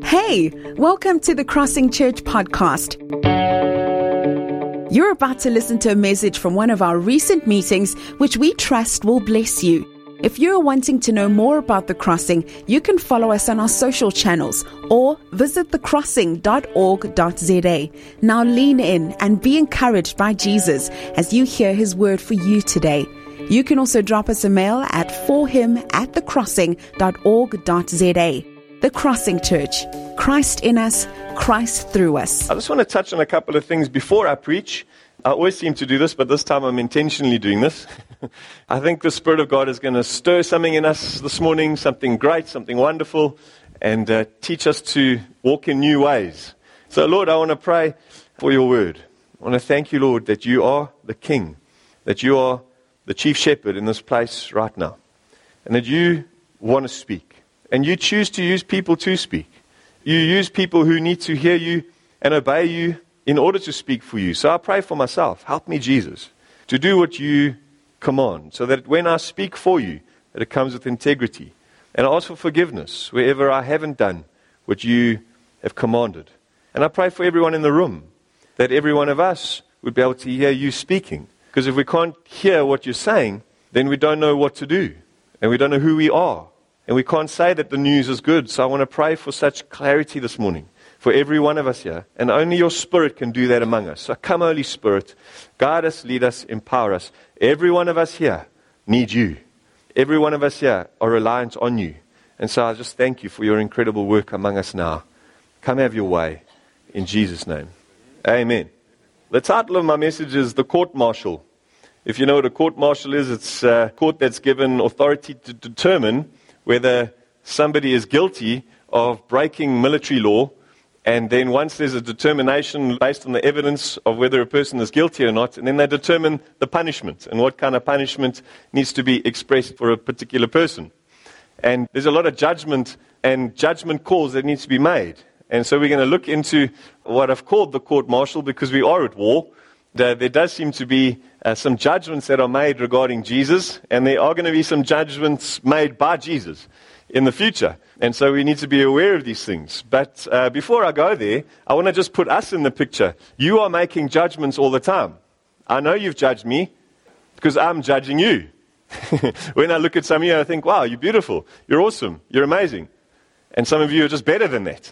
Hey, welcome to the Crossing Church podcast. You're about to listen to a message from one of our recent meetings, which we trust will bless you. If you're wanting to know more about The Crossing, you can follow us on our social channels or visit thecrossing.org.za. Now lean in and be encouraged by Jesus as you hear his word for you today. You can also drop us a mail at forhim@thecrossing.org.za. The Crossing Church. Christ in us, Christ through us. I just want to touch on a couple of things before I preach. I always seem to do this, but this time I'm intentionally doing this. I think the Spirit of God is going to stir something in us this morning, something great, something wonderful, and teach us to walk in new ways. So, Lord, I want to pray for your word. I want to thank you, Lord, that you are the King, that you are the chief shepherd in this place right now, and that you want to speak. And you choose to use people to speak. You use people who need to hear you and obey you in order to speak for you. So I pray for myself. Help me, Jesus, to do what you command, so that when I speak for you, that it comes with integrity. And I ask for forgiveness wherever I haven't done what you have commanded. And I pray for everyone in the room, that every one of us would be able to hear you speaking. Because if we can't hear what you're saying, then we don't know what to do. And we don't know who we are. And we can't say that the news is good. So I want to pray for such clarity this morning for every one of us here. And only your Spirit can do that among us. So come, Holy Spirit, guide us, lead us, empower us. Every one of us here need you. Every one of us here are reliant on you. And so I just thank you for your incredible work among us now. Come have your way in Jesus' name. Amen. The title of my message is The Court Martial. If you know what a court martial is, it's a court that's given authority to determine whether somebody is guilty of breaking military law, and then once there's a determination based on the evidence of whether a person is guilty or not, and then they determine the punishment and what kind of punishment needs to be expressed for a particular person. And there's a lot of judgment and judgment calls that need to be made. And so we're going to look into what I've called the court martial, because we are at war. There does seem to be some judgments that are made regarding Jesus, and there are going to be some judgments made by Jesus in the future. And so we need to be aware of these things. But before I go there, I want to just put us in the picture. You are making judgments all the time. I know you've judged me because I'm judging you. When I look at some of you, I think, wow, you're beautiful, you're awesome, you're amazing. And some of you are just better than that.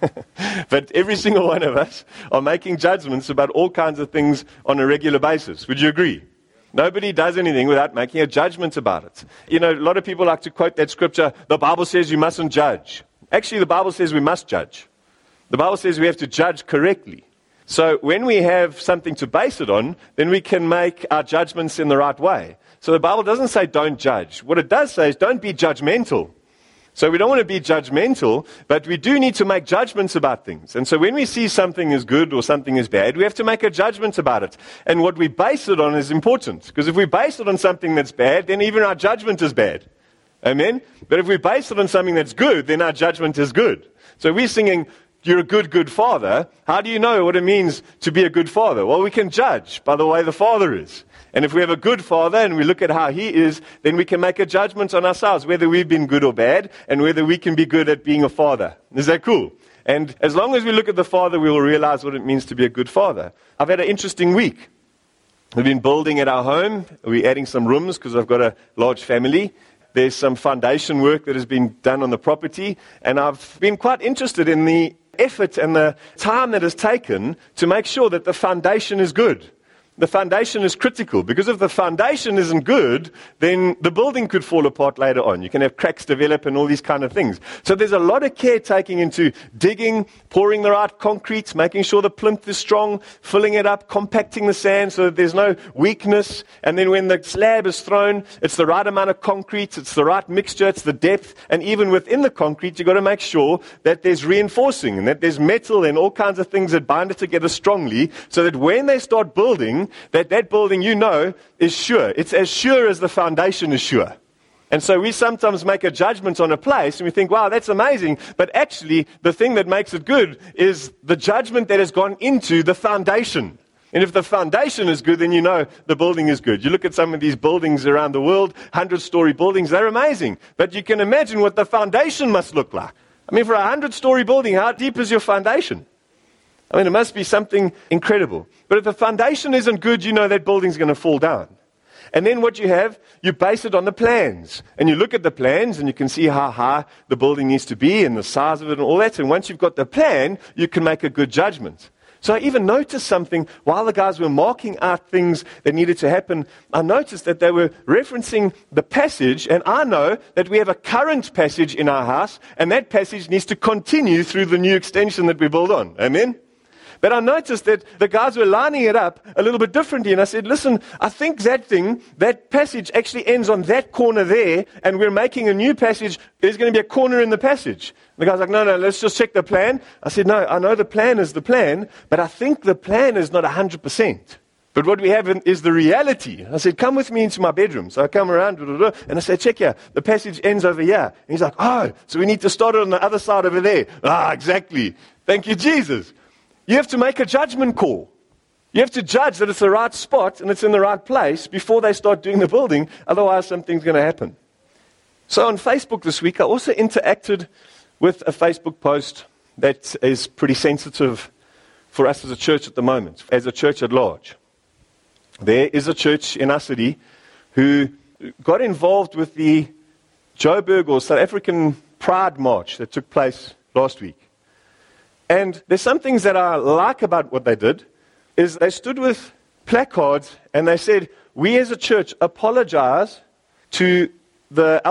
But every single one of us are making judgments about all kinds of things on a regular basis. Would you agree? Nobody does anything without making a judgment about it. You know, a lot of people like to quote that scripture, the Bible says you mustn't judge. Actually, the Bible says we must judge. The Bible says we have to judge correctly. So when we have something to base it on, then we can make our judgments in the right way. So the Bible doesn't say don't judge. What it does say is don't be judgmental. So we don't want to be judgmental, but we do need to make judgments about things. And so when we see something is good or something is bad, we have to make a judgment about it. And what we base it on is important. Because if we base it on something that's bad, then even our judgment is bad. Amen? But if we base it on something that's good, then our judgment is good. So we're singing, you're a good, good father. How do you know what it means to be a good father? Well, we can judge by the way the father is. And if we have a good father and we look at how he is, then we can make a judgment on ourselves, whether we've been good or bad, and whether we can be good at being a father. Is that cool? And as long as we look at the father, we will realize what it means to be a good father. I've had an interesting week. We've been building at our home. We're adding some rooms because I've got a large family. There's some foundation work that has been done on the property. And I've been quite interested in the effort and the time that is taken to make sure that the foundation is good. The foundation is critical, because if the foundation isn't good, then the building could fall apart later on. You can have cracks develop and all these kind of things. So there's a lot of care taken into digging, pouring the right concrete, making sure the plinth is strong, filling it up, compacting the sand so that there's no weakness. And then when the slab is thrown, it's the right amount of concrete, it's the right mixture, it's the depth. And even within the concrete, you've got to make sure that there's reinforcing and that there's metal and all kinds of things that bind it together strongly, so that when they start building, that building, you know, is sure. It's as sure as the foundation is sure. And so we sometimes make a judgment on a place and we think, wow, that's amazing. But actually, the thing that makes it good is the judgment that has gone into the foundation. And if the foundation is good, then you know the building is good. You look at some of these buildings around the world, 100-story buildings, they're amazing. But you can imagine what the foundation must look like. I mean, for a 100-story building, how deep is your foundation? I mean, it must be something incredible. But if the foundation isn't good, you know that building's going to fall down. And then what you have, you base it on the plans. And you look at the plans and you can see how high the building needs to be and the size of it and all that. And once you've got the plan, you can make a good judgment. So I even noticed something while the guys were marking out things that needed to happen. I noticed that they were referencing the passage, and I know that we have a current passage in our house, and that passage needs to continue through the new extension that we build on. Amen? But I noticed that the guys were lining it up a little bit differently. And I said, listen, I think that passage actually ends on that corner there, and we're making a new passage. There's going to be a corner in the passage. The guy's like, no, let's just check the plan. I said, no, I know the plan is the plan, but I think the plan is not 100%. But what we have is the reality. I said, come with me into my bedroom. So I come around, and I said, check here. The passage ends over here. And he's like, oh, so we need to start it on the other side over there. Ah, exactly. Thank you, Jesus. You have to make a judgment call. You have to judge that it's the right spot and it's in the right place before they start doing the building. Otherwise, something's going to happen. So on Facebook this week, I also interacted with a Facebook post that is pretty sensitive for us as a church at the moment, as a church at large. There is a church in our city who got involved with the Joburg or South African Pride March that took place last week. And there's some things that I like about what they did, is they stood with placards and they said, we as a church apologize to the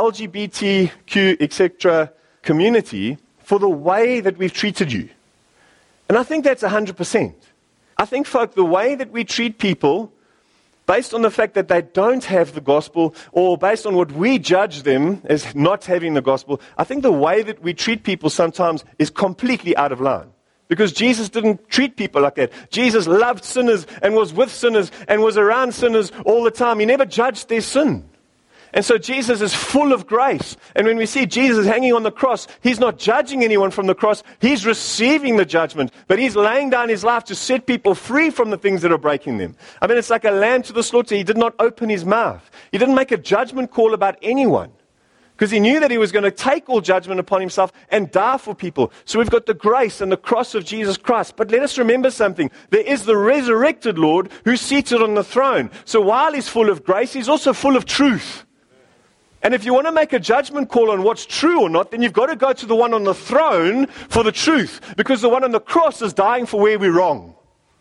LGBTQ, etc. community for the way that we've treated you. And I think that's 100%. I think, folk, the way that we treat people, based on the fact that they don't have the gospel, or based on what we judge them as not having the gospel, I think the way that we treat people sometimes is completely out of line. Because Jesus didn't treat people like that. Jesus loved sinners and was with sinners and was around sinners all the time. He never judged their sin. And so Jesus is full of grace. And when we see Jesus hanging on the cross, he's not judging anyone from the cross. He's receiving the judgment. But he's laying down his life to set people free from the things that are breaking them. I mean, it's like a lamb to the slaughter. He did not open his mouth. He didn't make a judgment call about anyone. Because he knew that he was going to take all judgment upon himself and die for people. So we've got the grace and the cross of Jesus Christ. But let us remember something. There is the resurrected Lord who's seated on the throne. So while he's full of grace, he's also full of truth. And if you want to make a judgment call on what's true or not, then you've got to go to the one on the throne for the truth. Because the one on the cross is dying for where we're wrong.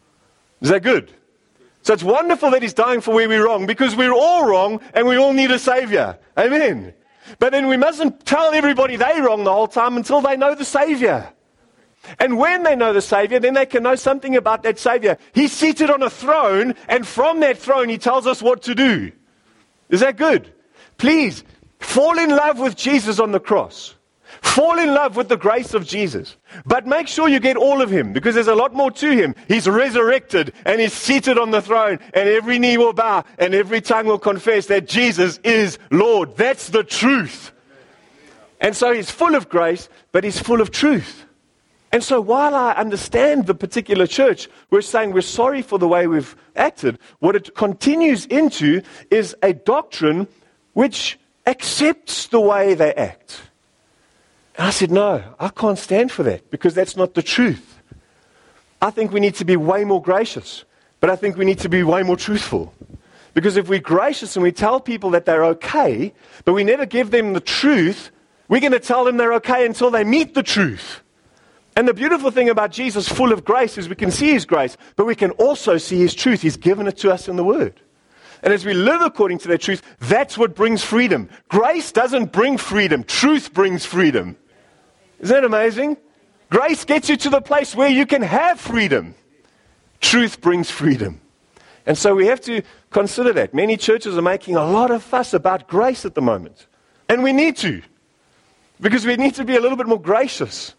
Is that good? So it's wonderful that he's dying for where we're wrong, because we're all wrong and we all need a Savior. Amen. But then we mustn't tell everybody they're wrong the whole time until they know the Savior. And when they know the Savior, then they can know something about that Savior. He's seated on a throne, and from that throne he tells us what to do. Is that good? Please, fall in love with Jesus on the cross. Fall in love with the grace of Jesus. But make sure you get all of him, because there's a lot more to him. He's resurrected and he's seated on the throne, and every knee will bow and every tongue will confess that Jesus is Lord. That's the truth. And so he's full of grace, but he's full of truth. And so while I understand the particular church, we're saying we're sorry for the way we've acted, what it continues into is a doctrine which accepts the way they act. And I said, no, I can't stand for that, because that's not the truth. I think we need to be way more gracious, but I think we need to be way more truthful. Because if we're gracious and we tell people that they're okay, but we never give them the truth, we're going to tell them they're okay until they meet the truth. And the beautiful thing about Jesus, full of grace, is we can see his grace, but we can also see his truth. He's given it to us in the Word. And as we live according to that truth, that's what brings freedom. Grace doesn't bring freedom. Truth brings freedom. Isn't that amazing? Grace gets you to the place where you can have freedom. Truth brings freedom. And so we have to consider that. Many churches are making a lot of fuss about grace at the moment. And we need to. Because we need to be a little bit more gracious.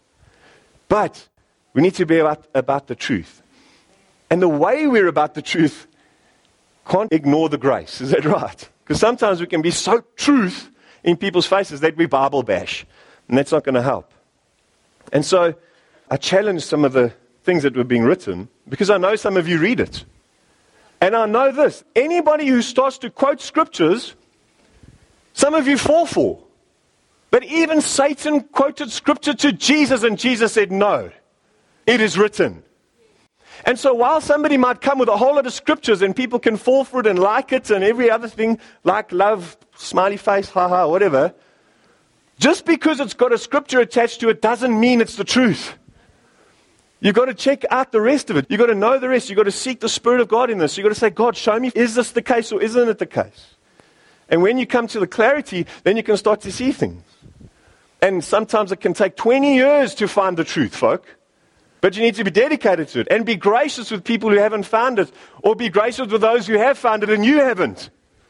But we need to be about the truth. And the way we're about the truth can't ignore the grace. Is that right? Because sometimes we can be so truth in people's faces that we Bible bash. And that's not going to help. And so I challenged some of the things that were being written, because I know some of you read it. And I know this. Anybody who starts to quote scriptures, some of you fall for. But even Satan quoted scripture to Jesus, and Jesus said, no, it is written. And so while somebody might come with a whole lot of scriptures and people can fall for it and like it and every other thing, like love, smiley face, haha, whatever, just because it's got a scripture attached to it doesn't mean it's the truth. You've got to check out the rest of it. You've got to know the rest. You've got to seek the Spirit of God in this. You've got to say, God, show me, is this the case or isn't it the case? And when you come to the clarity, then you can start to see things. And sometimes it can take 20 years to find the truth, folk. But you need to be dedicated to it and be gracious with people who haven't found it, or be gracious with those who have found it and you haven't.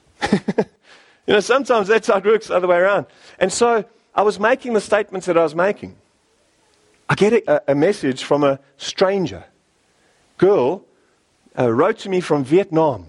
Sometimes that's how it works the other way around. And so I was making the statements that I was making. I get a message from a stranger. Girl wrote to me from Vietnam.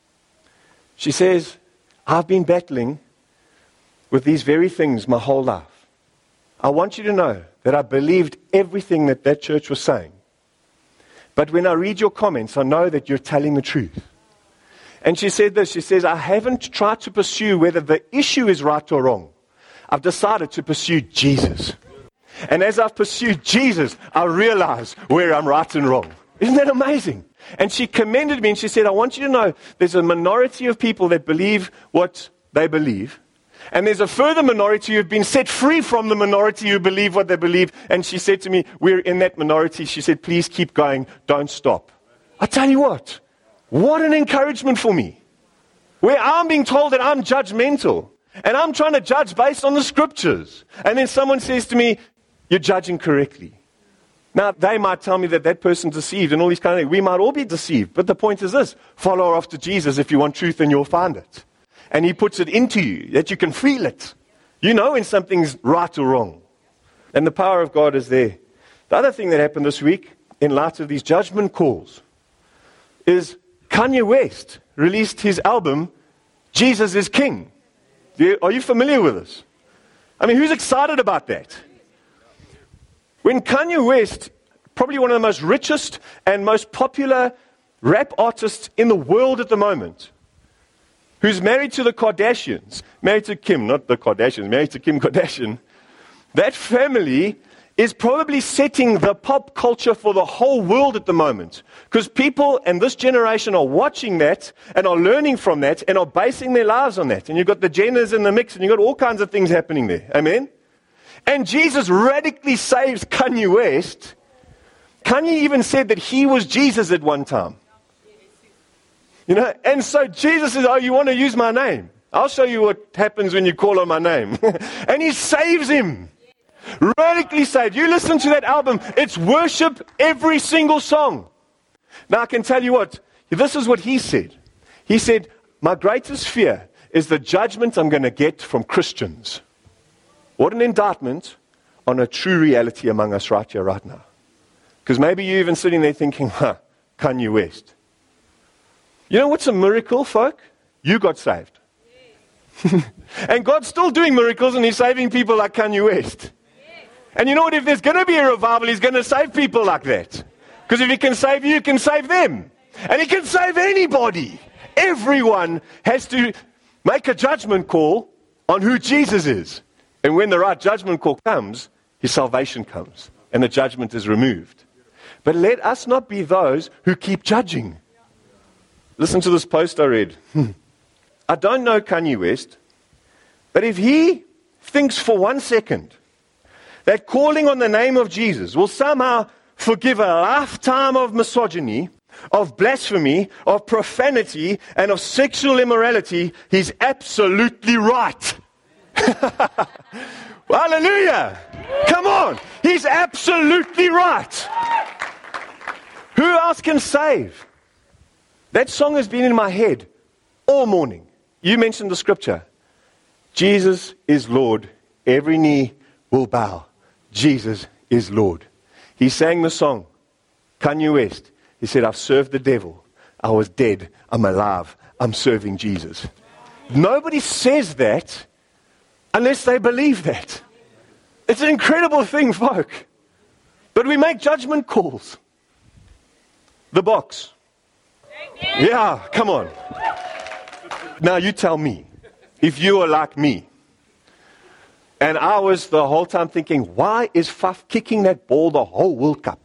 She says, I've been battling with these very things my whole life. I want you to know that I believed everything that church was saying. But when I read your comments, I know that you're telling the truth. And she said this, she says, I haven't tried to pursue whether the issue is right or wrong. I've decided to pursue Jesus. And as I've pursued Jesus, I realize where I'm right and wrong. Isn't that amazing? And she commended me and she said, I want you to know there's a minority of people that believe what they believe. And there's a further minority who've been set free from the minority who believe what they believe. And she said to me, we're in that minority. She said, please keep going. Don't stop. I tell you what an encouragement for me. Where I'm being told that I'm judgmental. And I'm trying to judge based on the scriptures. And then someone says to me, you're judging correctly. Now, they might tell me that person's deceived and all these kind of things. We might all be deceived. But the point is this, follow after Jesus. If you want truth, then you'll find it. And he puts it into you, that you can feel it. You know when something's right or wrong. And the power of God is there. The other thing that happened this week, in light of these judgment calls, is Kanye West released his album, Jesus is King. Are you familiar with this? I mean, who's excited about that? When Kanye West, probably one of the most richest and most popular rap artists in the world at the moment, who's married to the Kardashians, married to Kim, not the Kardashians, married to Kim Kardashian, that family is probably setting the pop culture for the whole world at the moment. Because people and this generation are watching that and are learning from that and are basing their lives on that. And you've got the Jenners in the mix and you've got all kinds of things happening there. Amen? And Jesus radically saves Kanye West. Kanye even said that he was Jesus at one time. And so Jesus says, oh, you want to use my name? I'll show you what happens when you call on my name. And he saves him. Radically saved. You listen to that album, it's worship every single song. Now I can tell you what, this is what he said. He said, my greatest fear is the judgment I'm going to get from Christians. What an indictment on a true reality among us right here, right now. Because maybe you're even sitting there thinking, Kanye West. You know what's a miracle, folk? You got saved. And God's still doing miracles and he's saving people like Kanye West. And you know what? If there's going to be a revival, he's going to save people like that. Because if he can save you, he can save them. And he can save anybody. Everyone has to make a judgment call on who Jesus is. And when the right judgment call comes, his salvation comes. And the judgment is removed. But let us not be those who keep judging. Listen to this post I read. I don't know Kanye West, but if he thinks for 1 second that calling on the name of Jesus will somehow forgive a lifetime of misogyny, of blasphemy, of profanity, and of sexual immorality, he's absolutely right. Hallelujah! Come on! He's absolutely right. Who else can save? That song has been in my head all morning. You mentioned the scripture. Jesus is Lord. Every knee will bow. Jesus is Lord. He sang the song, Kanye West. He said, I've served the devil. I was dead. I'm alive. I'm serving Jesus. Nobody says that unless they believe that. It's an incredible thing, folk. But we make judgment calls. The box. Yeah, come on. Now you tell me, if you are like me, And I was the whole time thinking, why is Faf kicking that ball the whole World Cup?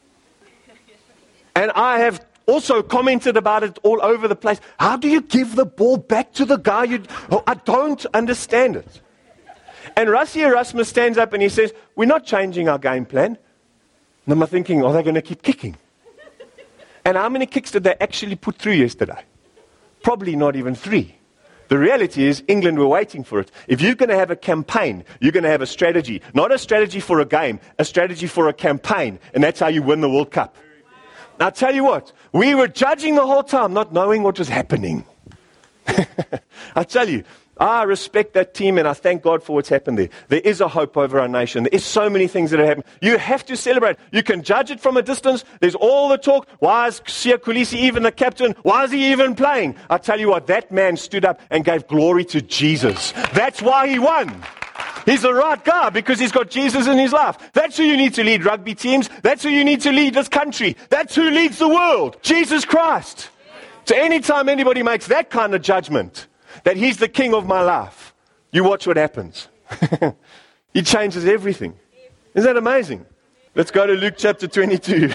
And I have also commented about it all over the place. How do you give the ball back to the guy? I don't understand it. And Rassie Erasmus stands up and he says, we're not changing our game plan. And I'm thinking, are they going to keep kicking? And how many kicks did they actually put through yesterday? Probably not even 3. The reality is, England were waiting for it. If you're going to have a campaign, you're going to have a strategy. Not a strategy for a game, a strategy for a campaign. And that's how you win the World Cup. Now, I'll tell you what, we were judging the whole time, not knowing what was happening. I tell you, I respect that team and I thank God for what's happened there. There is a hope over our nation. There is so many things that have happened. You have to celebrate. You can judge it from a distance. There's all the talk. Why is Siya Kolisi even the captain? Why is he even playing? I tell you what, that man stood up and gave glory to Jesus. That's why he won. He's the right guy because he's got Jesus in his life. That's who you need to lead rugby teams. That's who you need to lead this country. That's who leads the world. Jesus Christ. So anytime anybody makes that kind of judgment, that he's the king of my life, you watch what happens. He changes everything. Isn't that amazing? Let's go to Luke chapter 22.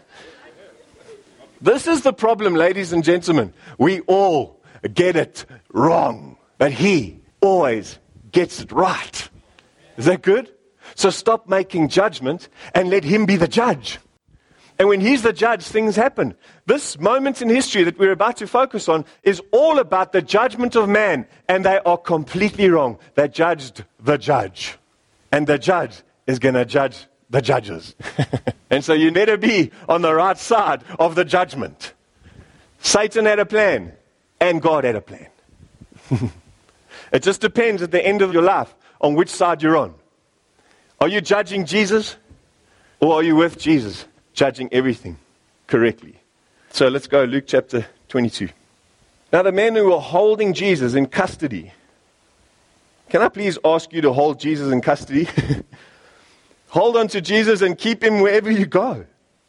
This is the problem, ladies and gentlemen. We all get it wrong, but he always gets it right. Is that good? So stop making judgment and let him be the judge. And when he's the judge, things happen. This moment in history that we're about to focus on is all about the judgment of man. And they are completely wrong. They judged the judge. And the judge is going to judge the judges. And so you better be on the right side of the judgment. Satan had a plan. And God had a plan. It just depends at the end of your life on which side you're on. Are you judging Jesus? Or are you with Jesus? Judging everything correctly. So let's go, Luke chapter 22. Now the men who were holding Jesus in custody. Can I please ask you to hold Jesus in custody? Hold on to Jesus and keep him wherever you go.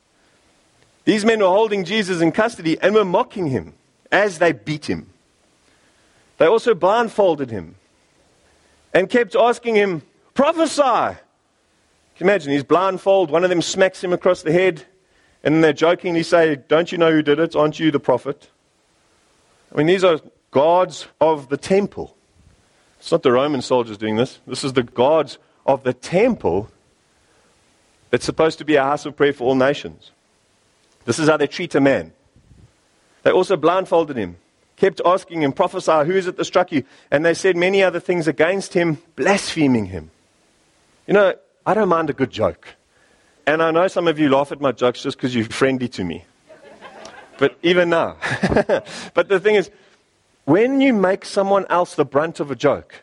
These men were holding Jesus in custody and were mocking him as they beat him. They also blindfolded him and kept asking him, prophesy. Can you imagine, he's blindfolded, one of them smacks him across the head, and then they jokingly say, don't you know who did it? Aren't you the prophet? I mean, these are guards of the temple. It's not the Roman soldiers doing this. This is the guards of the temple that's supposed to be a house of prayer for all nations. This is how they treat a man. They also blindfolded him, kept asking him, prophesy, who is it that struck you? And they said many other things against him, blaspheming him. You know, I don't mind a good joke. And I know some of you laugh at my jokes just because you're friendly to me. But even now. But the thing is, when you make someone else the brunt of a joke,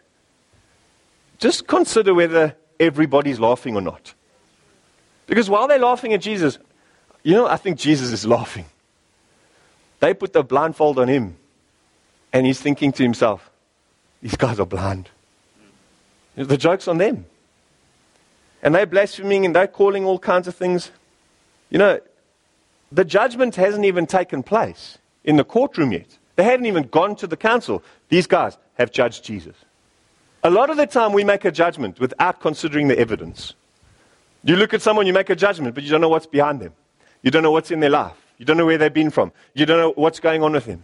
just consider whether everybody's laughing or not. Because while they're laughing at Jesus, I think Jesus is laughing. They put the blindfold on him. And he's thinking to himself, these guys are blind. The joke's on them. And they're blaspheming and they're calling all kinds of things. The judgment hasn't even taken place in the courtroom yet. They haven't even gone to the council. These guys have judged Jesus. A lot of the time we make a judgment without considering the evidence. You look at someone, you make a judgment, but you don't know what's behind them. You don't know what's in their life. You don't know where they've been from. You don't know what's going on with them.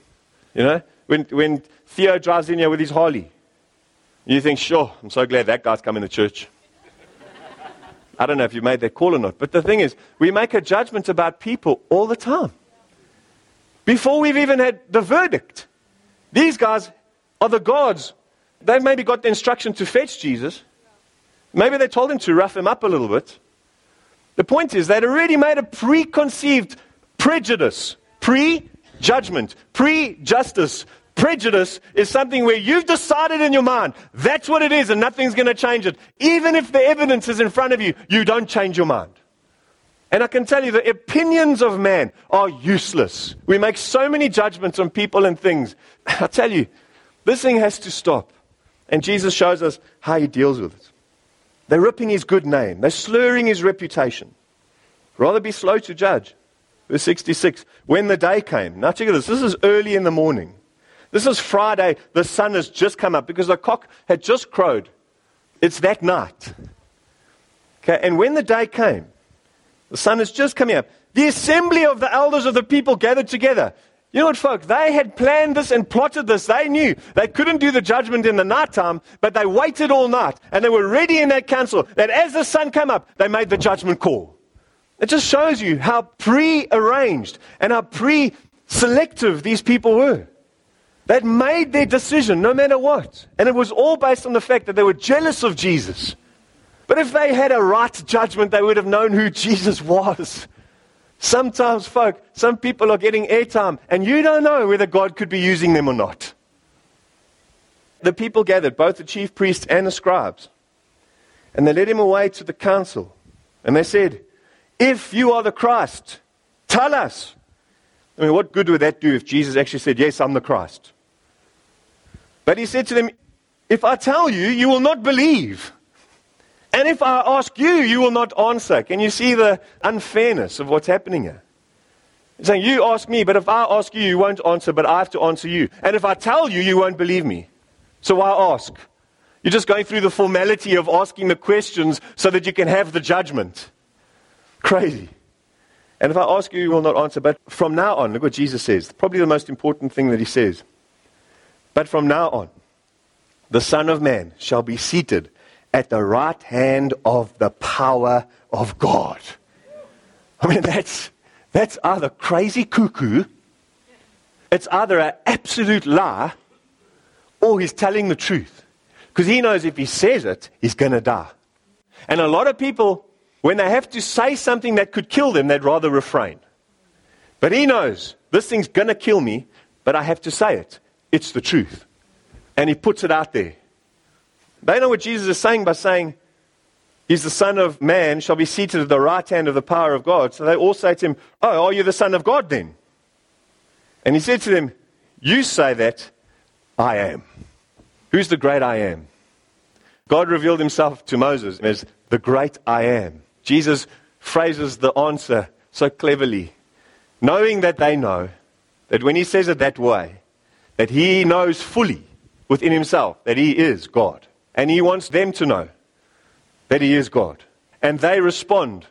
When Theo drives in here with his Harley, you think, sure, I'm so glad that guy's coming to church. I don't know if you made that call or not. But the thing is, we make a judgment about people all the time. Before we've even had the verdict. These guys are the guards. They've maybe got the instruction to fetch Jesus. Maybe they told him to rough him up a little bit. The point is, they'd already made a preconceived prejudice, pre-judgment, pre-justice. Prejudice is something where you've decided in your mind, that's what it is and nothing's going to change it. Even if the evidence is in front of you, you don't change your mind. And I can tell you, the opinions of man are useless. We make so many judgments on people and things. I tell you, this thing has to stop. And Jesus shows us how he deals with it. They're ripping his good name. They're slurring his reputation. Rather be slow to judge. Verse 66, when the day came. Now check this. This is early in the morning. This is Friday. The sun has just come up because the cock had just crowed. It's that night. Okay, and when the day came, the sun is just coming up. The assembly of the elders of the people gathered together. You know what, folk? They had planned this and plotted this. They knew they couldn't do the judgment in the nighttime, but they waited all night. And they were ready in that council that as the sun came up, they made the judgment call. It just shows you how pre-arranged and how pre-selective these people were. They'd made their decision no matter what. And it was all based on the fact that they were jealous of Jesus. But if they had a right judgment, they would have known who Jesus was. Sometimes, folk, some people are getting airtime, and you don't know whether God could be using them or not. The people gathered, both the chief priests and the scribes, and they led him away to the council. And they said, if you are the Christ, tell us. I mean, what good would that do if Jesus actually said, yes, I'm the Christ? But he said to them, if I tell you, you will not believe. And if I ask you, you will not answer. Can you see the unfairness of what's happening here? He's saying, you ask me, but if I ask you, you won't answer, but I have to answer you. And if I tell you, you won't believe me. So why ask? You're just going through the formality of asking the questions so that you can have the judgment. Crazy. And if I ask you, you will not answer. But from now on, look what Jesus says. Probably the most important thing that he says. But from now on, the Son of Man shall be seated at the right hand of the power of God. I mean, that's either crazy cuckoo, it's either an absolute lie, or he's telling the truth. Because he knows if he says it, he's going to die. And a lot of people, when they have to say something that could kill them, they'd rather refrain. But he knows, this thing's going to kill me, but I have to say it. It's the truth. And he puts it out there. They know what Jesus is saying by saying, he's the Son of Man, shall be seated at the right hand of the power of God. So they all say to him, oh, are you the Son of God then? And he said to them, you say that, I am. Who's the great I am? God revealed himself to Moses as the great I am. Jesus phrases the answer so cleverly, knowing that they know that when he says it that way, that he knows fully within himself that he is God. And he wants them to know that he is God. And they respond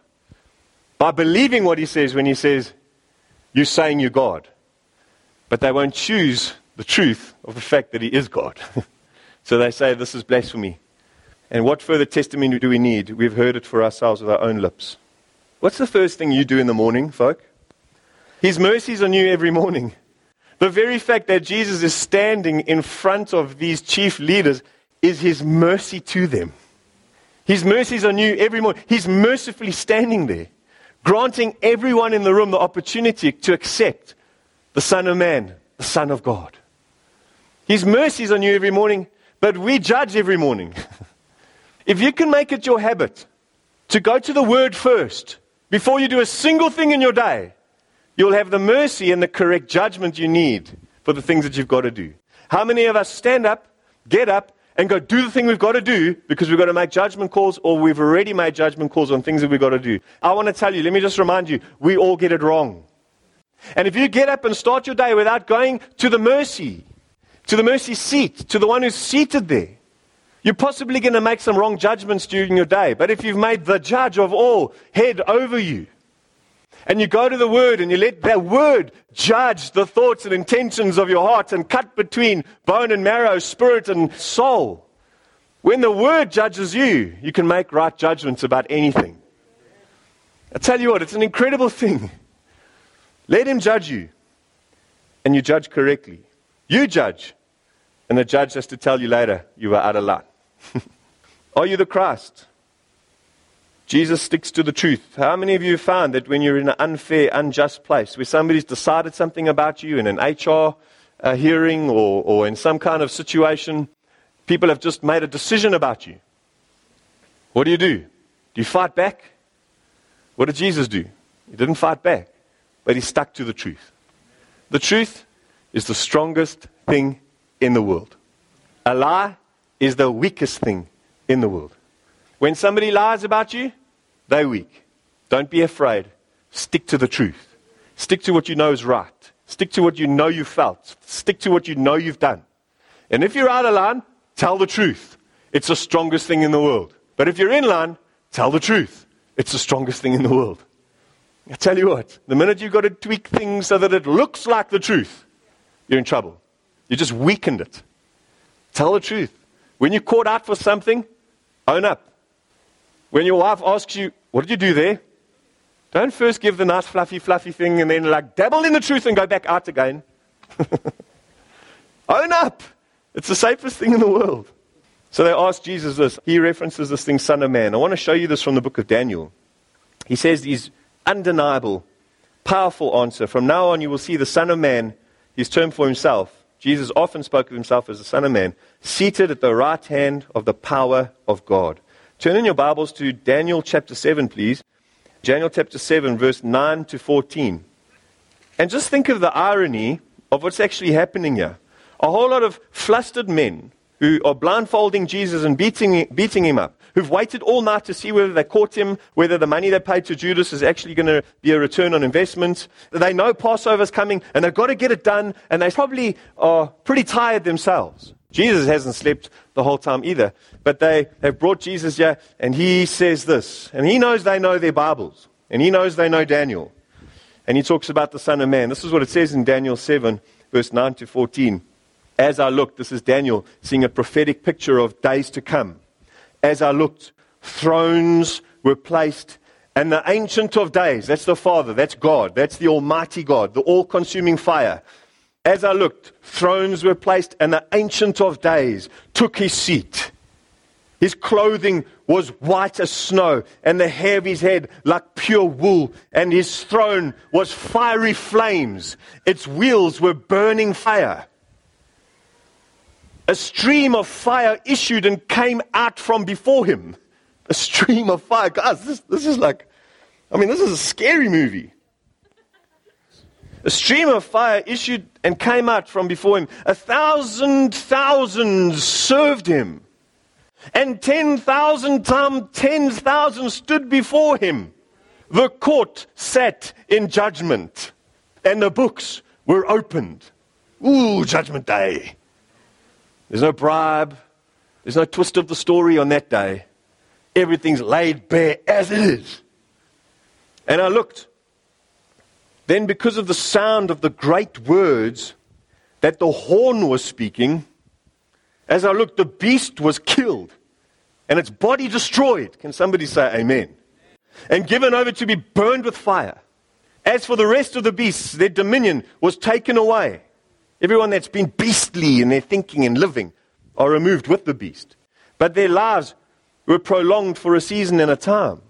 by believing what he says when he says, you're saying you're God. But they won't choose the truth of the fact that he is God. So they say, this is blasphemy. And what further testimony do we need? We've heard it for ourselves with our own lips. What's the first thing you do in the morning, folk? His mercies are new every morning. The very fact that Jesus is standing in front of these chief leaders is his mercy to them. His mercies are new every morning. He's mercifully standing there, granting everyone in the room the opportunity to accept the Son of Man, the Son of God. His mercies are new every morning, but we judge every morning. If you can make it your habit to go to the Word first, before you do a single thing in your day, you'll have the mercy and the correct judgment you need for the things that you've got to do. How many of us stand up, get up, and go do the thing we've got to do because we've got to make judgment calls, or we've already made judgment calls on things that we've got to do? I want to tell you, let me just remind you, we all get it wrong. And if you get up and start your day without going to the mercy seat, to the one who's seated there, you're possibly going to make some wrong judgments during your day. But if you've made the judge of all head over you, and you go to the Word and you let that Word judge the thoughts and intentions of your heart and cut between bone and marrow, spirit and soul, when the Word judges you, you can make right judgments about anything. I tell you what, it's an incredible thing. Let him judge you, and you judge correctly. You judge, and the judge has to tell you later you are out of line. Are you the Christ? Jesus sticks to the truth. How many of you have found that when you're in an unfair, unjust place, where somebody's decided something about you in an HR hearing or in some kind of situation, people have just made a decision about you? What do? Do you fight back? What did Jesus do? He didn't fight back, but he stuck to the truth. The truth is the strongest thing in the world. A lie is the weakest thing in the world. When somebody lies about you, they're weak. Don't be afraid. Stick to the truth. Stick to what you know is right. Stick to what you know you felt. Stick to what you know you've done. And if you're out of line, tell the truth. it's the strongest thing in the world. But if you're in line, tell the truth. It's the strongest thing in the world. I tell you what, the minute you've got to tweak things so that it looks like the truth, you're in trouble. You just weakened it. Tell the truth. When you're caught out for something, own up. When your wife asks you, what did you do there? Don't first give the nice fluffy thing and then dabble in the truth and go back out again. Own up. It's the safest thing in the world. So they asked Jesus this. He references this thing, Son of Man. I want to show you this from the book of Daniel. He says these undeniable, powerful answer. From now on you will see the Son of Man, his term for himself. Jesus often spoke of himself as the Son of Man, seated at the right hand of the power of God. Turn in your Bibles to Daniel chapter 7, please. Daniel chapter 7, verse 9 to 14. And just think of the irony of what's actually happening here. A whole lot of flustered men who are blindfolding Jesus and beating him up, who've waited all night to see whether they caught him, whether the money they paid to Judas is actually going to be a return on investment. They know Passover's coming, and they've got to get it done, and they probably are pretty tired themselves. Jesus hasn't slept the whole time either, but they have brought Jesus here, and he says this, and he knows they know their Bibles, and he knows they know Daniel, and he talks about the Son of Man. This is what it says in Daniel 7, verse 9 to 14. As I looked, this is Daniel seeing a prophetic picture of days to come. As I looked, thrones were placed, and the Ancient of Days, that's the Father, that's God, that's the Almighty God, the all-consuming fire. As I looked, thrones were placed, and the Ancient of Days took his seat. His clothing was white as snow, and the hair of his head like pure wool, and his throne was fiery flames. Its wheels were burning fire. A stream of fire issued and came out from before him. A stream of fire. Guys, this is this is a scary movie. A stream of fire issued and came out from before him. 1,000 thousands served him. And 10,000 times 10,000 stood before him. The court sat in judgment. And the books were opened. Ooh, judgment day. There's no bribe. There's no twist of the story on that day. Everything's laid bare as it is. And I looked. Then because of the sound of the great words that the horn was speaking, as I looked, the beast was killed and its body destroyed. Can somebody say amen? And given over to be burned with fire. As for the rest of the beasts, their dominion was taken away. Everyone that's been beastly in their thinking and living are removed with the beast. But their lives were prolonged for a season and a time.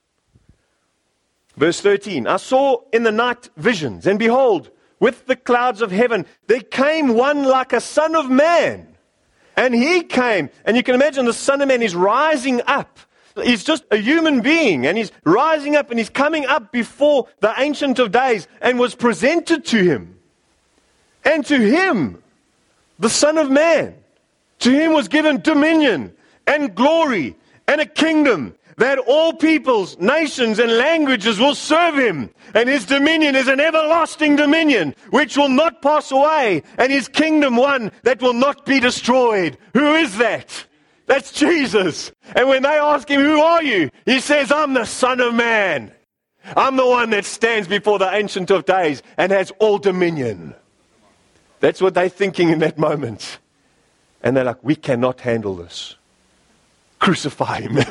Verse 13, I saw in the night visions, and behold, with the clouds of heaven, there came one like a son of man. And he came, and you can imagine the Son of Man is rising up. He's just a human being, and he's rising up, and he's coming up before the Ancient of Days, and was presented to him. And to him, the Son of Man, to him was given dominion and glory and a kingdom, that all peoples, nations, and languages will serve him. And his dominion is an everlasting dominion, which will not pass away, and his kingdom one that will not be destroyed. Who is that? That's Jesus. And when they ask him, who are you? He says, I'm the Son of Man. I'm the one that stands before the Ancient of Days and has all dominion. That's what they're thinking in that moment. And they're like, we cannot handle this. Crucify him.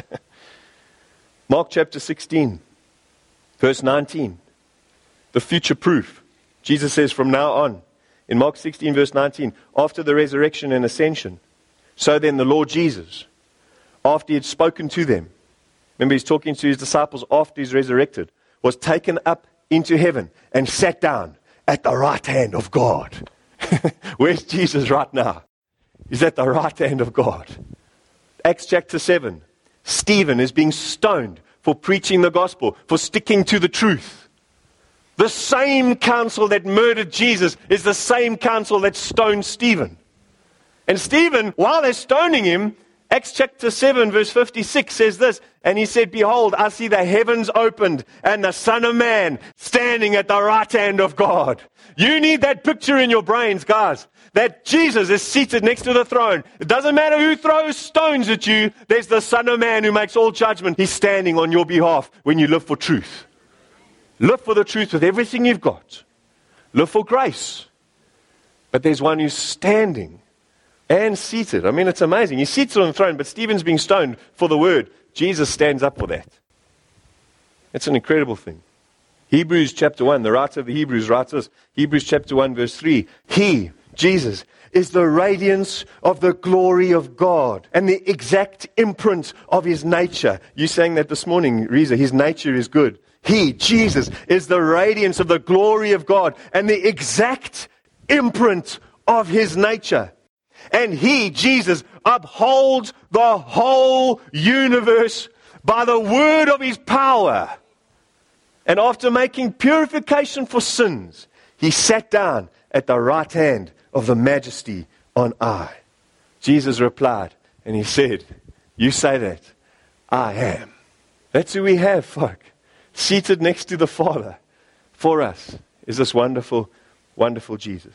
Mark chapter 16, verse 19. The future proof. Jesus says from now on, in Mark 16, verse 19, after the resurrection and ascension, so then the Lord Jesus, after he had spoken to them, remember he's talking to his disciples after he's resurrected, was taken up into heaven and sat down at the right hand of God. Where's Jesus right now? He's at the right hand of God. Acts chapter 7. Stephen is being stoned for preaching the gospel, for sticking to the truth. The same council that murdered Jesus is the same council that stoned Stephen. And Stephen, while they're stoning him, Acts chapter 7 verse 56 says this, and he said, behold, I see the heavens opened and the Son of Man standing at the right hand of God. You need that picture in your brains, guys, that Jesus is seated next to the throne. It doesn't matter who throws stones at you, there's the Son of Man who makes all judgment. He's standing on your behalf when you live for truth. Live for the truth with everything you've got. Live for grace. But there's one who's standing and seated. I mean, it's amazing. He's seated on the throne, but Stephen's being stoned for the word. Jesus stands up for that. It's an incredible thing. Hebrews chapter 1, the writer of the Hebrews writes this. Hebrews chapter 1 verse 3. He, Jesus, is the radiance of the glory of God and the exact imprint of his nature. You sang that this morning, Reza. His nature is good. He, Jesus, is the radiance of the glory of God and the exact imprint of his nature. And he, Jesus, upholds the whole universe by the word of his power. And after making purification for sins, he sat down at the right hand of the majesty on high. Jesus replied, and he said, you say that, I am. That's who we have, folk. Seated next to the Father for us is this wonderful, wonderful Jesus.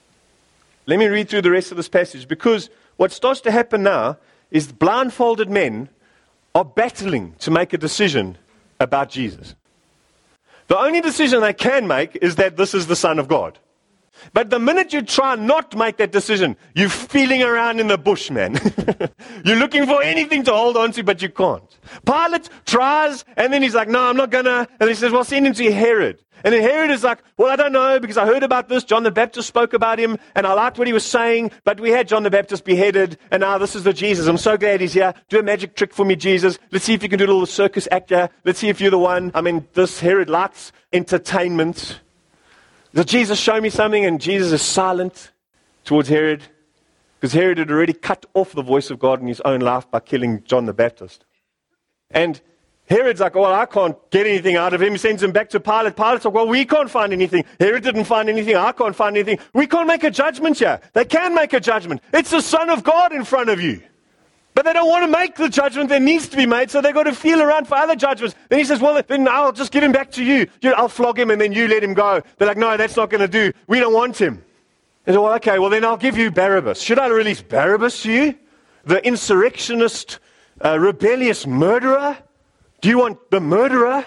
Let me read through the rest of this passage, because what starts to happen now is blindfolded men are battling to make a decision about Jesus. The only decision they can make is that this is the Son of God. But the minute you try not to make that decision, you're feeling around in the bush, man. You're looking for anything to hold on to, but you can't. Pilate tries, and then he's like, no, I'm not gonna. And he says, well, send him to Herod. And then Herod is like, well, I don't know, because I heard about this. John the Baptist spoke about him, and I liked what he was saying, but we had John the Baptist beheaded, and now this is the Jesus. I'm so glad he's here. Do a magic trick for me, Jesus. Let's see if you can do a little circus act here. Let's see if you're the one. I mean, this Herod likes entertainment. Does Jesus show me something? And Jesus is silent towards Herod, because Herod had already cut off the voice of God in his own life by killing John the Baptist. And Herod's like, well, I can't get anything out of him. He sends him back to Pilate. Pilate's like, well, we can't find anything. Herod didn't find anything. I can't find anything. We can't make a judgment here. They can make a judgment. It's the Son of God in front of you. But they don't want to make the judgment that needs to be made, so they've got to feel around for other judgments. Then he says, well, then I'll just give him back to you. I'll flog him, and then you let him go. They're like, no, that's not going to do. We don't want him. They say, well, okay, well, then I'll give you Barabbas. Should I release Barabbas to you? The insurrectionist, rebellious murderer? Do you want the murderer?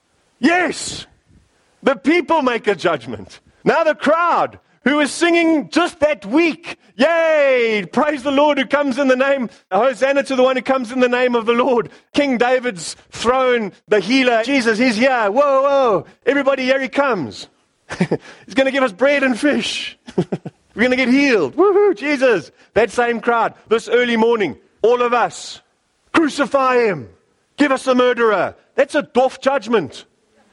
Yes. The people make a judgment. Now the crowd who is singing just that week, yay, praise the Lord who comes in the name, Hosanna to the one who comes in the name of the Lord. King David's throne, the healer, Jesus, he's here. Whoa, whoa, everybody, here he comes. He's going to give us bread and fish. We're going to get healed. Woohoo, Jesus. That same crowd, this early morning, all of us, crucify him. Give us a murderer. That's a doff judgment.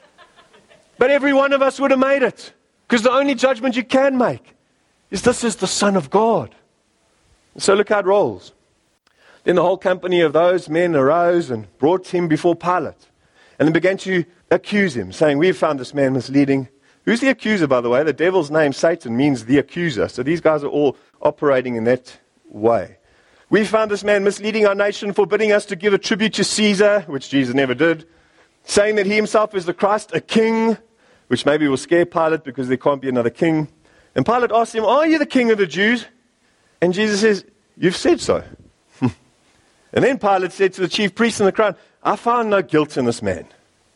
But every one of us would have made it. Because the only judgment you can make is this is the Son of God. And so look how it rolls. Then the whole company of those men arose and brought him before Pilate. And they began to accuse him, saying, we've found this man misleading. Who's the accuser, by the way? The devil's name, Satan, means the accuser. So these guys are all operating in that way. We found this man misleading our nation, forbidding us to give a tribute to Caesar, which Jesus never did, saying that he himself is the Christ, a king, which maybe will scare Pilate because there can't be another king. And Pilate asked him, are you the king of the Jews? And Jesus says, you've said so. And then Pilate said to the chief priests and the crowd, I found no guilt in this man.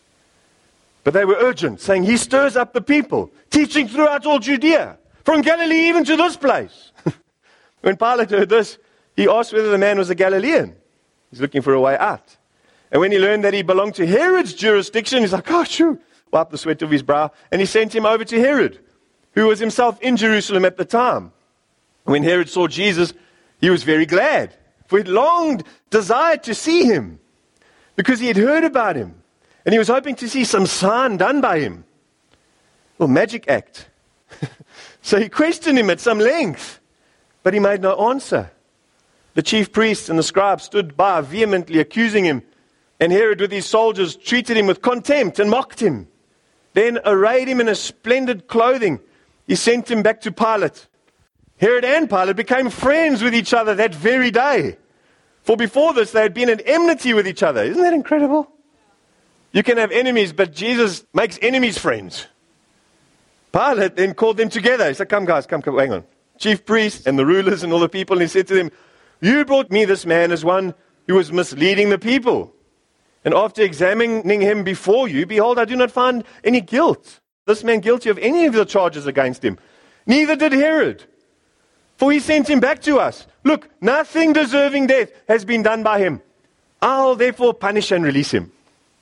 But they were urgent, saying, he stirs up the people, teaching throughout all Judea, from Galilee even to this place. When Pilate heard this, he asked whether the man was a Galilean. He's looking for a way out. And when he learned that he belonged to Herod's jurisdiction, he's like, oh, shoo, wiped the sweat of his brow. And he sent him over to Herod, who was himself in Jerusalem at the time. When Herod saw Jesus, he was very glad, for he longed, desired to see him, because he had heard about him. And he was hoping to see some sign done by him. Well, magic act. So he questioned him at some length, but he made no answer. The chief priests and the scribes stood by, vehemently accusing him. And Herod with his soldiers treated him with contempt and mocked him. Then arrayed him in a splendid clothing. He sent him back to Pilate. Herod and Pilate became friends with each other that very day. For before this, they had been at enmity with each other. Isn't that incredible? You can have enemies, but Jesus makes enemies friends. Pilate then called them together. He said, come guys, come, hang on. Chief priests and the rulers and all the people. And he said to them, you brought me this man as one who was misleading the people. And after examining him before you, behold, I do not find any guilt. This man guilty of any of the charges against him. Neither did Herod. For he sent him back to us. Look, nothing deserving death has been done by him. I'll therefore punish and release him.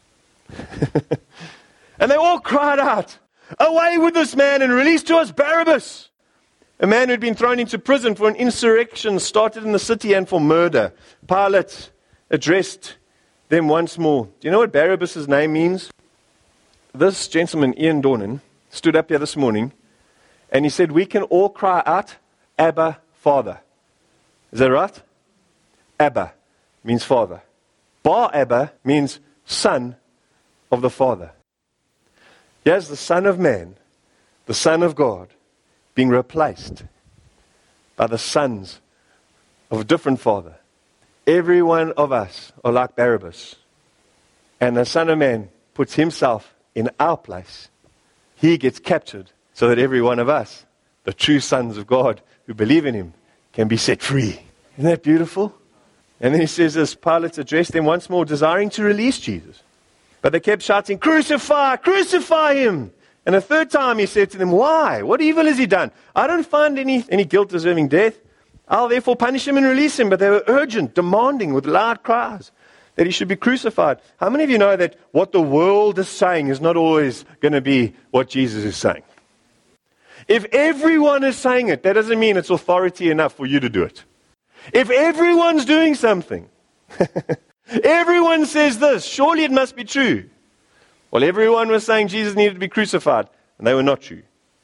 And they all cried out, away with this man and release to us Barabbas, a man who had been thrown into prison for an insurrection started in the city and for murder. Pilate addressed them once more. Do you know what Barabbas' name means? This gentleman, Ian Dornan, stood up here this morning and he said, we can all cry out, Abba, Father. Is that right? Abba means Father. Bar Abba means Son of the Father. Here's the Son of Man, the Son of God, being replaced by the sons of a different Father. Every one of us are like Barabbas. And the Son of Man puts himself in our place. He gets captured so that every one of us, the true sons of God who believe in him, can be set free. Isn't that beautiful? And then he says this, Pilate addressed them once more, desiring to release Jesus. But they kept shouting, crucify, crucify him. And a third time he said to them, why? What evil has he done? I don't find any guilt deserving death. I'll therefore punish him and release him. But they were urgent, demanding with loud cries that he should be crucified. How many of you know that what the world is saying is not always going to be what Jesus is saying? If everyone is saying it, that doesn't mean it's authority enough for you to do it. If everyone's doing something, everyone says this, surely it must be true. Well, everyone was saying Jesus needed to be crucified, and they were not true.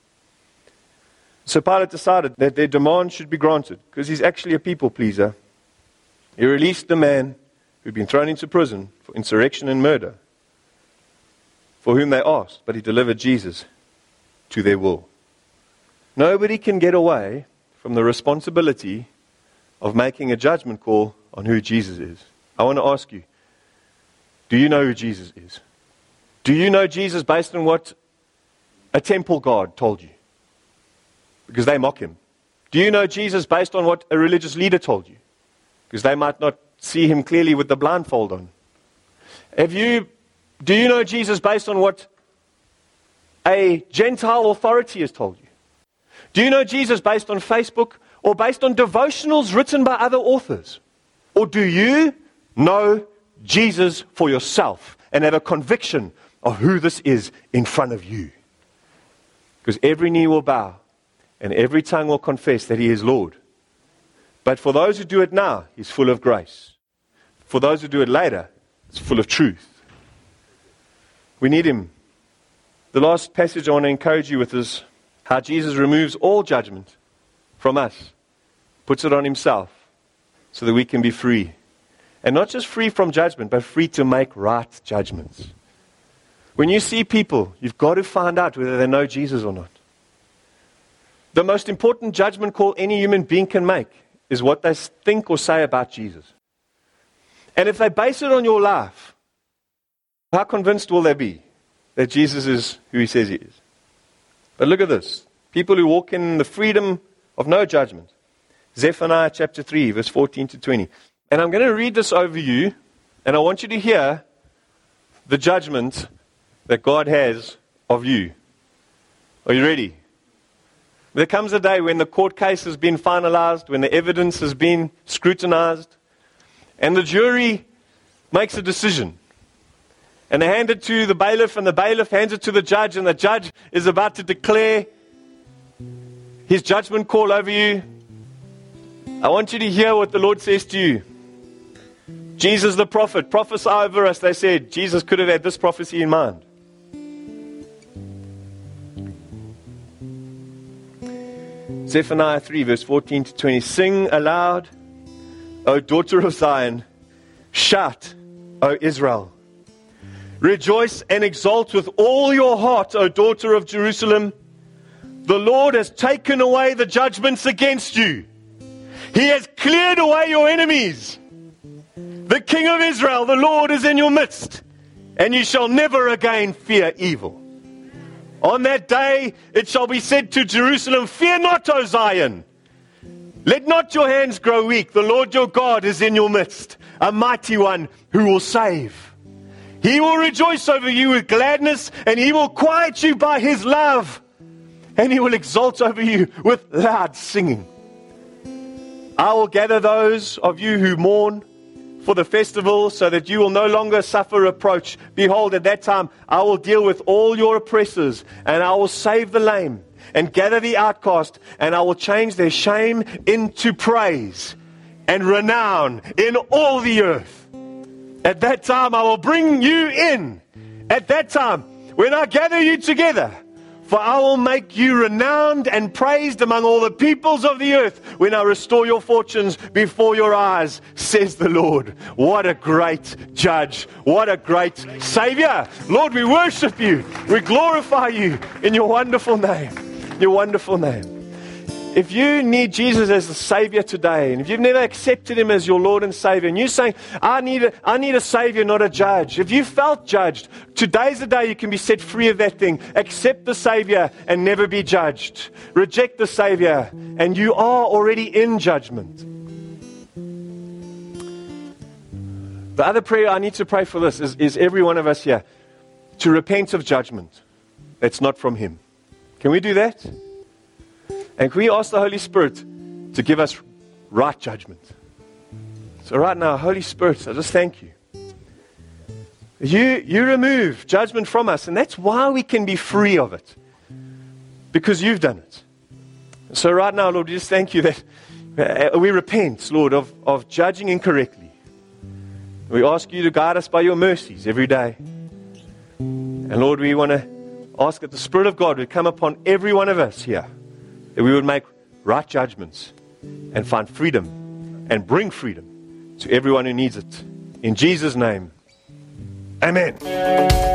So Pilate decided that their demand should be granted, because he's actually a people pleaser. He released the man who'd been thrown into prison for insurrection and murder, for whom they asked, but he delivered Jesus to their will. Nobody can get away from the responsibility of making a judgment call on who Jesus is. I want to ask you, do you know who Jesus is? Do you know Jesus based on what a temple guard told you? Because they mock him. Do you know Jesus based on what a religious leader told you? Because they might not see him clearly with the blindfold on. Do you know Jesus based on what a Gentile authority has told you? Do you know Jesus based on Facebook or based on devotionals written by other authors? Or do you know Jesus for yourself and have a conviction of who this is in front of you? Because every knee will bow and every tongue will confess that he is Lord. But for those who do it now, he's full of grace. For those who do it later, it's full of truth. We need him. The last passage I want to encourage you with is how Jesus removes all judgment from us, puts it on himself so that we can be free. And not just free from judgment, but free to make right judgments. When you see people, you've got to find out whether they know Jesus or not. The most important judgment call any human being can make is what they think or say about Jesus. And if they base it on your life, how convinced will they be that Jesus is who he says he is? But look at this. People who walk in the freedom of no judgment. Zephaniah chapter 3, verse 14 to 20. And I'm going to read this over you, and I want you to hear the judgment that God has of you. Are you ready? There comes a day when the court case has been finalized, when the evidence has been scrutinized, and the jury makes a decision. And they hand it to the bailiff, and the bailiff hands it to the judge, and the judge is about to declare his judgment call over you. I want you to hear what the Lord says to you. Jesus the prophet, prophesy over us, they said. Jesus could have had this prophecy in mind. Zephaniah 3, verse 14 to 20. Sing aloud, O daughter of Zion. Shout, O Israel. Rejoice and exult with all your heart, O daughter of Jerusalem. The Lord has taken away the judgments against you. He has cleared away your enemies. The King of Israel, the Lord, is in your midst, and you shall never again fear evil. On that day it shall be said to Jerusalem, fear not, O Zion. Let not your hands grow weak. The Lord your God is in your midst, a mighty one who will save. He will rejoice over you with gladness, and he will quiet you by his love, and he will exult over you with loud singing. I will gather those of you who mourn for the festival, so that you will no longer suffer reproach. Behold, at that time I will deal with all your oppressors, and I will save the lame, and gather the outcast, and I will change their shame into praise, and renown in all the earth. At that time I will bring you in. At that time, when I gather you together, for I will make you renowned and praised among all the peoples of the earth, when I restore your fortunes before your eyes, says the Lord. What a great judge. What a great Savior. Lord, we worship you. We glorify you in your wonderful name. Your wonderful name. If you need Jesus as the Savior today, and if you've never accepted Him as your Lord and Savior, and you're saying, I need a Savior, not a judge. If you felt judged, today's the day you can be set free of that thing. Accept the Savior and never be judged. Reject the Savior, and you are already in judgment. The other prayer I need to pray for this is every one of us here to repent of judgment that's not from Him. Can we do that? And can we ask the Holy Spirit to give us right judgment? So right now, Holy Spirit, I just thank you. You remove judgment from us, and that's why we can be free of it. Because you've done it. So right now, Lord, we just thank you that we repent, Lord, of judging incorrectly. We ask you to guide us by your mercies every day. And Lord, we want to ask that the Spirit of God would come upon every one of us here, that we would make right judgments and find freedom and bring freedom to everyone who needs it. In Jesus' name, amen.